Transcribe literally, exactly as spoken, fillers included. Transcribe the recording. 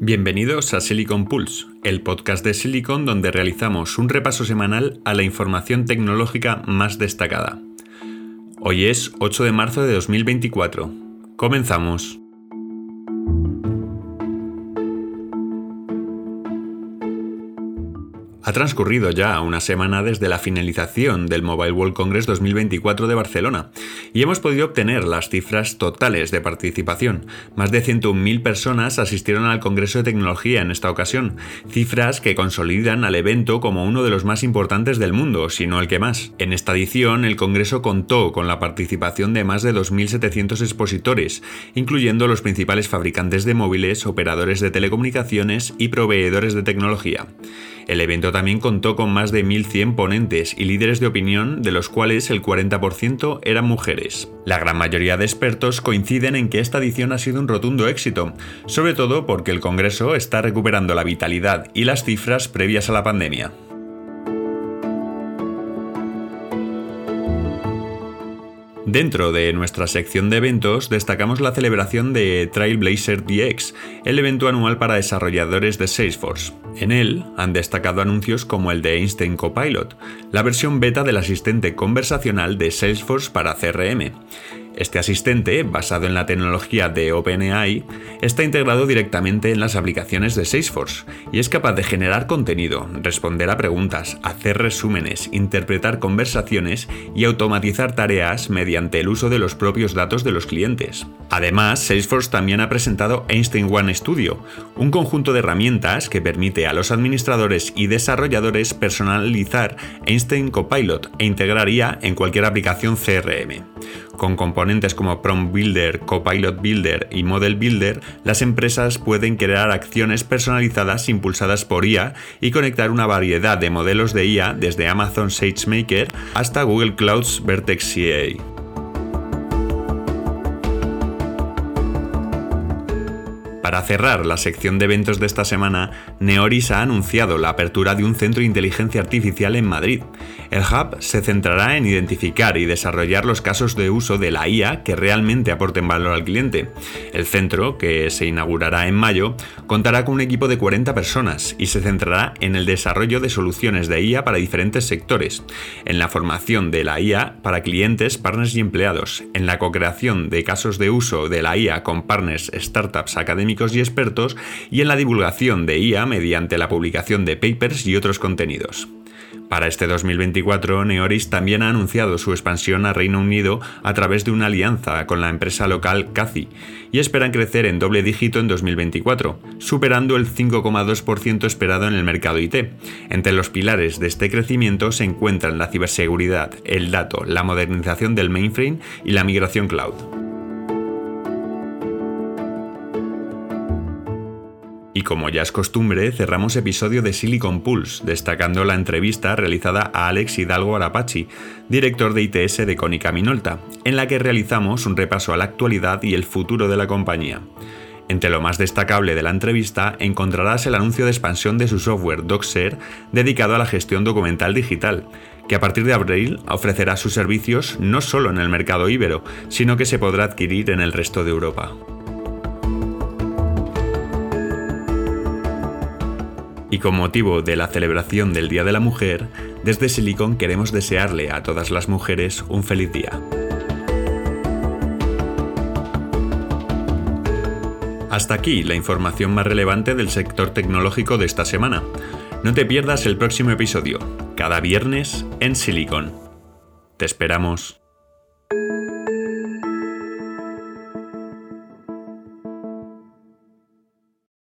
Bienvenidos a Silicon Pulse, el podcast de Silicon donde realizamos un repaso semanal a la información tecnológica más destacada. Hoy es ocho de marzo de dos mil veinticuatro. Comenzamos. Ha transcurrido ya una semana desde la finalización del Mobile World Congress dos mil veinticuatro de Barcelona y hemos podido obtener las cifras totales de participación. Más de ciento un mil personas asistieron al Congreso de Tecnología en esta ocasión, cifras que consolidan al evento como uno de los más importantes del mundo, si no el que más. En esta edición, el Congreso contó con la participación de más de dos mil setecientos expositores, incluyendo los principales fabricantes de móviles, operadores de telecomunicaciones y proveedores de tecnología. El evento también contó con más de mil cien ponentes y líderes de opinión, de los cuales el cuarenta por ciento eran mujeres. La gran mayoría de expertos coinciden en que esta edición ha sido un rotundo éxito, sobre todo porque el Congreso está recuperando la vitalidad y las cifras previas a la pandemia. Dentro de nuestra sección de eventos, destacamos la celebración de Trailblazer D X, el evento anual para desarrolladores de Salesforce. En él han destacado anuncios como el de Einstein Copilot, la versión beta del asistente conversacional de Salesforce para C R M. Este asistente, basado en la tecnología de OpenAI, está integrado directamente en las aplicaciones de Salesforce y es capaz de generar contenido, responder a preguntas, hacer resúmenes, interpretar conversaciones y automatizar tareas mediante el uso de los propios datos de los clientes. Además, Salesforce también ha presentado Einstein One Studio, un conjunto de herramientas que permite a los administradores y desarrolladores personalizar Einstein Copilot e integrar I A en cualquier aplicación C R M. Con componentes como Prompt Builder, Copilot Builder y Model Builder, las empresas pueden crear acciones personalizadas impulsadas por I A y conectar una variedad de modelos de I A desde Amazon SageMaker hasta Google Cloud's Vertex C A. Para cerrar la sección de eventos de esta semana, Neoris ha anunciado la apertura de un centro de inteligencia artificial en Madrid. El hub se centrará en identificar y desarrollar los casos de uso de la I A que realmente aporten valor al cliente. El centro, que se inaugurará en mayo, contará con un equipo de cuarenta personas y se centrará en el desarrollo de soluciones de I A para diferentes sectores, en la formación de la I A para clientes, partners y empleados, en la co-creación de casos de uso de la I A con partners, startups, académicos y expertos y en la divulgación de I A mediante la publicación de papers y otros contenidos. Para este dos mil veinticuatro, Neoris también ha anunciado su expansión a Reino Unido a través de una alianza con la empresa local Cazi y esperan crecer en doble dígito en dos mil veinticuatro, superando el cinco coma dos por ciento esperado en el mercado I T. Entre los pilares de este crecimiento se encuentran la ciberseguridad, el dato, la modernización del mainframe y la migración cloud. Y como ya es costumbre, cerramos episodio de Silicon Pulse, destacando la entrevista realizada a Alex Hidalgo Arapachi, director de I T S de Konica Minolta, en la que realizamos un repaso a la actualidad y el futuro de la compañía. Entre lo más destacable de la entrevista encontrarás el anuncio de expansión de su software DocShare dedicado a la gestión documental digital, que a partir de abril ofrecerá sus servicios no solo en el mercado íbero, sino que se podrá adquirir en el resto de Europa. Y con motivo de la celebración del Día de la Mujer, desde Silicon queremos desearle a todas las mujeres un feliz día. Hasta aquí la información más relevante del sector tecnológico de esta semana. No te pierdas el próximo episodio, cada viernes en Silicon. Te esperamos.